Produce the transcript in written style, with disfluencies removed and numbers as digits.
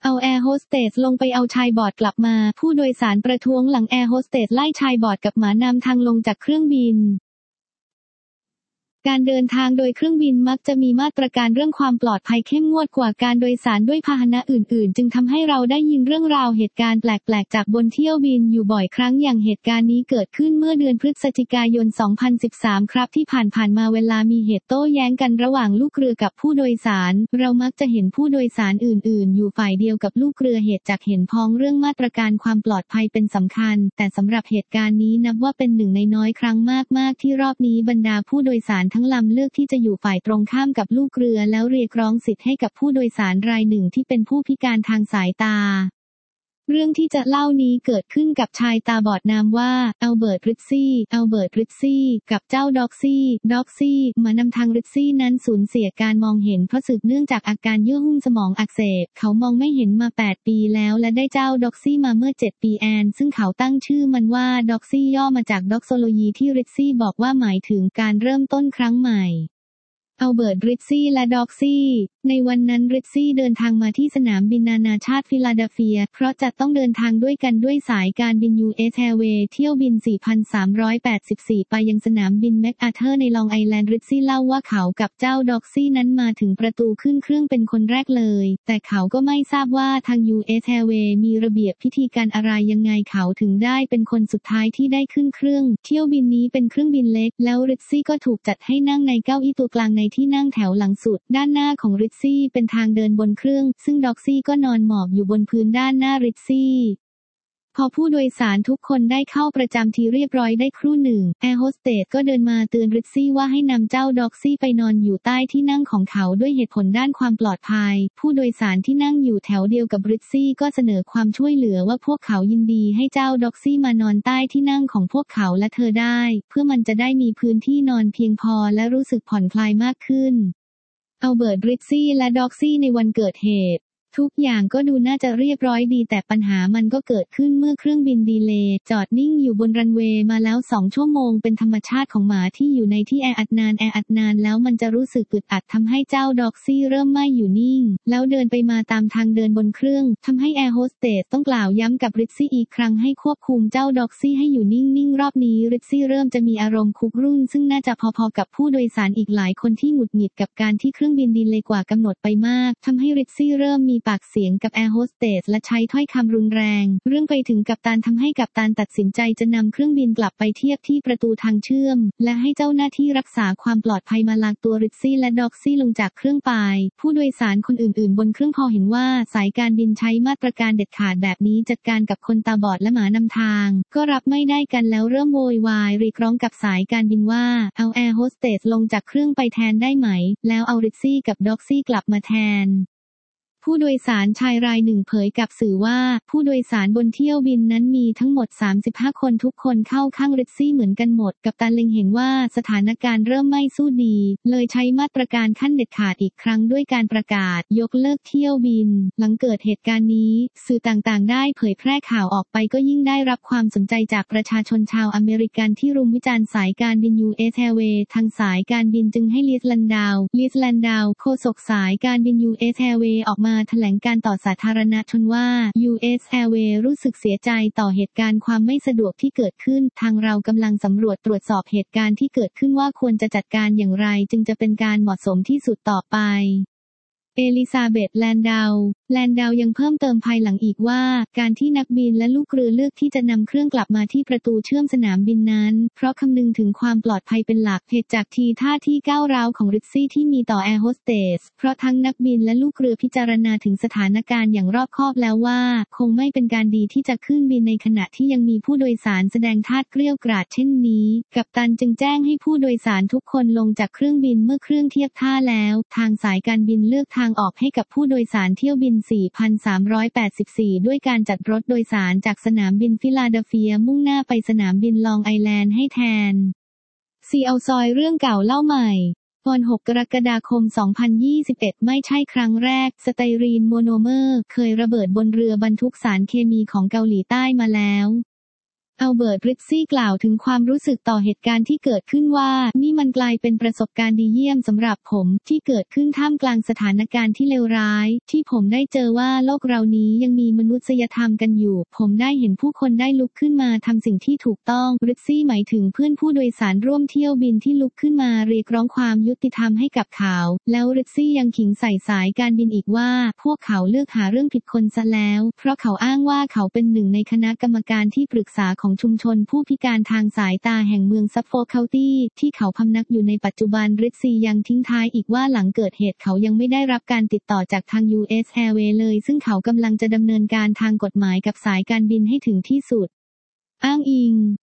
เอาแอร์โฮสเตสลงไปเอาชายบอดกลับมาผู้โดยสารประท้วงหลังแอร์โฮสเตสไล่ชายบอดกับหมานำทางลงจากเครื่องบินการเดินทางโดยเครื่องบินมักจะมีมาตรการเรื่องความปลอดภัยเข้มงวดกว่าการโดยสารด้วยพาหนะอื่นๆจึงทำให้เราได้ยินเรื่องราวเหตุการณ์แปลกๆจากบนเที่ยวบินอยู่บ่อยครั้งอย่างเหตุการณ์นี้เกิดขึ้นเมื่อเดือนพฤศจิกายน 2013 ครับที่ผ่านมาเวลามีเหตุโต้แย้งกันระหว่างลูกเรือกับผู้โดยสารเรามักจะเห็นผู้โดยสารอื่นๆอยู่ฝ่ายเดียวกับลูกเรือเหตุจากเห็นพ้องเรื่องมาตรการความปลอดภัยเป็นสำคัญแต่สำหรับเหตุการณ์นี้นับว่าเป็นหนึ่งในน้อยครั้งมากๆที่รอบนี้บรรดาผู้โดยสารทั้งลำเลือกที่จะอยู่ฝ่ายตรงข้ามกับลูกเรือแล้วเรียกร้องสิทธิ์ให้กับผู้โดยสารรายหนึ่งที่เป็นผู้พิการทางสายตาเรื่องที่จะเล่านี้เกิดขึ้นกับชายตาบอดนามว่าอัลเบิร์ต ริทซี่กับเจ้าด็อกซี่หมานำทางริทซี่นั้นสูญเสียการมองเห็นเพราะสืบเนื่องจากอาการเยื่อหุ้มสมองอักเสบเขามองไม่เห็นมา8 ปีแล้วและได้เจ้าด็อกซี่มาเมื่อ7 ปีซึ่งเขาตั้งชื่อมันว่าด็อกซี่ย่อมาจากด็อกโซโลยีที่ริทซี่บอกว่าหมายถึงการเริ่มต้นครั้งใหม่อัลเบิร์ต ริทซี่และด็อกซี่ในวันนั้นริทซี่เดินทางมาที่สนามบินนานาชาติฟิลาเดลเฟียเพราะจะต้องเดินทางด้วยกันด้วยสายการบิน US Airways เที่ยวบิน 4,384 ไปยังสนามบินแมคอาเธอร์ในลองไอแลนด์ริทซี่เล่าว่าเขากับเจ้าด็อกซี่นั้นมาถึงประตูขึ้นเครื่องเป็นคนแรกเลยแต่เขาก็ไม่ทราบว่าทาง US Airways มีระเบียบพิธีการอะไรยังไงเขาถึงได้เป็นคนสุดท้ายที่ได้ขึ้นเครื่องเที่ยวบินนี้เป็นเครื่องบินเล็กแล้วริทซี่ก็ถูกจัดให้นั่งในเก้าอี้ตัวกลางในที่นั่งแถวหลังสุดด้านหน้าของริทซี่เป็นทางเดินบนเครื่องซึ่งด็อกซี่ก็นอนหมอบอยู่บนพื้นด้านหน้าริทซี่พอผู้โดยสารทุกคนได้เข้าประจำที่เรียบร้อยได้ครู่หนึ่งแอร์โฮสเตสก็เดินมาเตือนริทซี่ว่าให้นำเจ้าด็อกซี่ไปนอนอยู่ใต้ที่นั่งของเขาด้วยเหตุผลด้านความปลอดภัยผู้โดยสารที่นั่งอยู่แถวเดียวกับริทซี่ก็เสนอความช่วยเหลือว่าพวกเขายินดีให้เจ้าด็อกซี่มานอนใต้ที่นั่งของพวกเขาและเธอได้เพื่อมันจะได้มีพื้นที่นอนเพียงพอและรู้สึกผ่อนคลายมากขึ้นอัลเบิร์ต ริทซี่และด็อกซี่ในวันเกิดเหตุทุกอย่างก็ดูน่าจะเรียบร้อยดีแต่ปัญหามันก็เกิดขึ้นเมื่อเครื่องบินดีเลย์จอดนิ่งอยู่บนรันเวย์มาแล้ว2 ชั่วโมงเป็นธรรมชาติของหมาที่อยู่ในที่แออัดนานแล้วมันจะรู้สึกอึดอัดทำให้เจ้าด็อกซี่เริ่มไม่อยู่นิ่งแล้วเดินไปมาตามทางเดินบนเครื่องทำให้แอร์โฮสเตสต้องกล่าวย้ำกับริทซี่อีกครั้งให้ควบคุมเจ้าด็อกซี่ให้อยู่นิ่งรอบนี้ริทซี่เริ่มจะมีอารมณ์คุกรุ่นซึ่งน่าจะพอๆกับผู้โดยสารอีกหลายคนที่หงุดหงิดกับการที่เครื่องบินดีเลย์กว่ากำหนดไปมากทำให้ริทซี่เริ่มมีปากเสียงกับแอร์โฮสเตสและใช้ถ้อยคำรุนแรงเรื่องไปถึงกัปตันทำให้กัปตันตัดสินใจจะนำเครื่องบินกลับไปเทียบที่ประตูทางเชื่อมและให้เจ้าหน้าที่รักษาความปลอดภัยมาลากตัวริทซี่และด็อกซี่ลงจากเครื่องไปผู้โดยสารคนอื่นๆบนเครื่องพอเห็นว่าสายการบินใช้มาตรการเด็ดขาดแบบนี้จัดการกับคนตาบอดและหมานำทางก็รับไม่ได้กันแล้วเริ่มโวยวายเรียกร้องกับสายการบินว่าเอาแอร์โฮสเตสลงจากเครื่องไปแทนได้ไหมแล้วเอาริทซี่กับด็อกซี่กลับมาแทนผู้โดยสารชายรายหนึ่งเผยกับสื่อว่าผู้โดยสารบนเที่ยวบินนั้นมีทั้งหมด35 คนทุกคนเข้าข้างริทซี่เหมือนกันหมดกัปตันเล็งเห็นว่าสถานการณ์เริ่มไม่สู้ดีเลยใช้มาตรการขั้นเด็ดขาดอีกครั้งด้วยการประกาศยกเลิกเที่ยวบินหลังเกิดเหตุการณ์นี้สื่อต่างๆได้เผยแพร่ข่าวออกไปก็ยิ่งได้รับความสนใจจากประชาชนชาวอเมริกันที่รุมวิจารณ์สายการบิน US Airways ทางสายการบินจึงให้ลิสแลนดาวโฆษกสายการบิน US Airways ออกมาแถลงการต่อสาธารณชนว่า US Airways รู้สึกเสียใจต่อเหตุการณ์ความไม่สะดวกที่เกิดขึ้นทางเรากำลังสำรวจตรวจสอบเหตุการณ์ที่เกิดขึ้นว่าควรจะจัดการอย่างไรจึงจะเป็นการเหมาะสมที่สุดต่อไปเอลิซาเบธ แลนดาวยังเพิ่มเติมภายหลังอีกว่าการที่นักบินและลูกเรือเลือกที่จะนำเครื่องกลับมาที่ประตูเชื่อมสนามบินนั้นเพราะคำนึงถึงความปลอดภัยเป็นหลักเหตุจากท่าที่ก้าวร้าวของริทซี่ที่มีต่อแอร์โฮสเตสเพราะทั้งนักบินและลูกเรือพิจารณาถึงสถานการณ์อย่างรอบคอบแล้วว่าคงไม่เป็นการดีที่จะขึ้นบินในขณะที่ยังมีผู้โดยสารแสดงท่าเกรี้ยวกราดเช่นนี้กัปตันจึงแจ้งให้ผู้โดยสารทุกคนลงจากเครื่องบินเมื่อเครื่องเทียบท่าแล้วทางสายการบินเลือกทางออกให้กับผู้โดยสารเที่ยวบิน 4,384 ด้วยการจัดรถโดยสารจากสนามบินฟิลาเดลเฟียมุ่งหน้าไปสนามบินลองไอแลนด์ให้แทนเอาซอยเรื่องเก่าเล่าใหม่วัน 6 กรกฎาคม 2021 ไม่ใช่ครั้งแรกสไตรีนโมโนเมอร์เคยระเบิดบนเรือบรรทุกสารเคมีของเกาหลีใต้มาแล้วอัลเบิร์ต ริดซี่กล่าวถึงความรู้สึกต่อเหตุการณ์ที่เกิดขึ้นว่านี่มันกลายเป็นประสบการณ์ดีเยี่ยมสำหรับผมที่เกิดขึ้นท่ามกลางสถานการณ์ที่เลวร้ายที่ผมได้เจอว่าโลกเรานี้ยังมีมนุษยธรรมกันอยู่ผมได้เห็นผู้คนได้ลุกขึ้นมาทำสิ่งที่ถูกต้อง ริดซี่หมายถึงเพื่อนผู้โดยสารร่วมเที่ยวบินที่ลุกขึ้นมาเรียกร้องความยุติธรรมให้กับเขาแล้วริดซี่ยังขิงใส่สายการบินอีกว่าพวกเขาเลือกหาเรื่องผิดคนซะแล้วเพราะเขาอ้างว่าเขาเป็นหนึ่งในคณะกรรมการที่ปรึกษาของชุมชนผู้พิการทางสายตาแห่งเมืองซัฟโฟกเคานตี้ที่เขาพำนักอยู่ในปัจจุบันริดซี่ยังทิ้งท้ายอีกว่าหลังเกิดเหตุเขายังไม่ได้รับการติดต่อจากทาง U.S. Airways เลยซึ่งเขากำลังจะดำเนินการทางกฎหมายกับสายการบินให้ถึงที่สุดอ้างอิง